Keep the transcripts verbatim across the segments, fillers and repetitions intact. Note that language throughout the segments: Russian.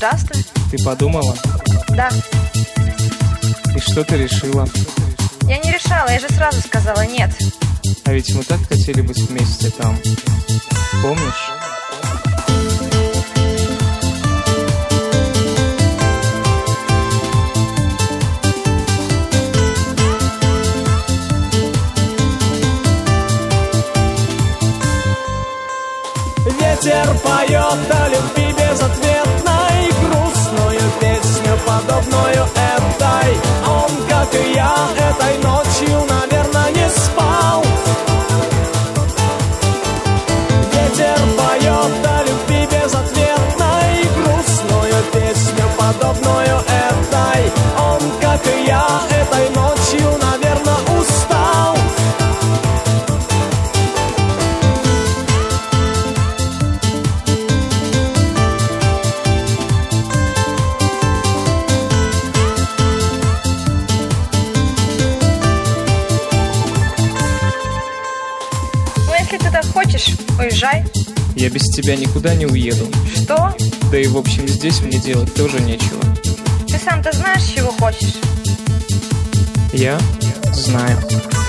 удастся. Ты подумала? Да. И что ты решила? Я не решала, я же сразу сказала нет. А ведь мы так хотели быть вместе там. Помнишь? Ветер поет о любви безответной, грустную песню, подобную этой. Он, как и я, этой ночью, наверное, не спал. Ветер поет о любви безответной, грустную песню, подобную этой. Он, как и я, этой ночью, наверное, устал. Если ты так хочешь, уезжай. Я без тебя никуда не уеду. Что? Да и в общем здесь мне делать тоже нечего. Ты сам-то знаешь, чего хочешь? Я знаю.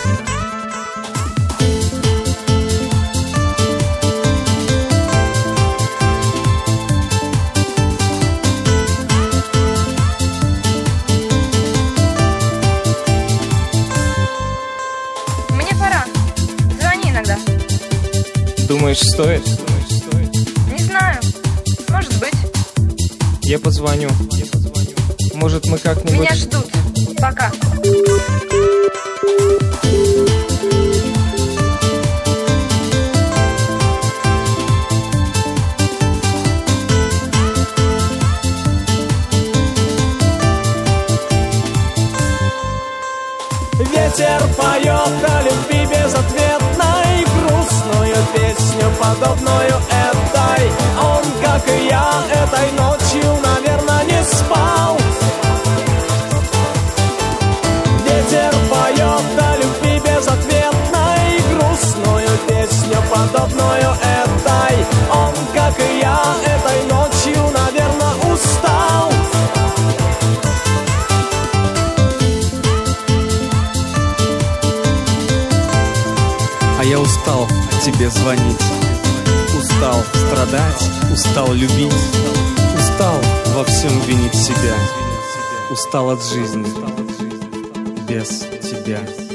Мне пора. Звони иногда. Думаешь, стоит? Не знаю. Может быть. Я позвоню. Может, мы как-нибудь... Меня ждут. Пока. Ветер поет о любви безответной, грустную песню, подобную этой. Он, как и я, этой ночью, наверное, не спал. Ветер поет о любви безответной, грустную песню, подобную этой. Он, как и я, этой ночью, наверное, устал. А я устал тебе звонить, устал страдать, устал любить, устал во всем винить себя, устал от жизни без тебя.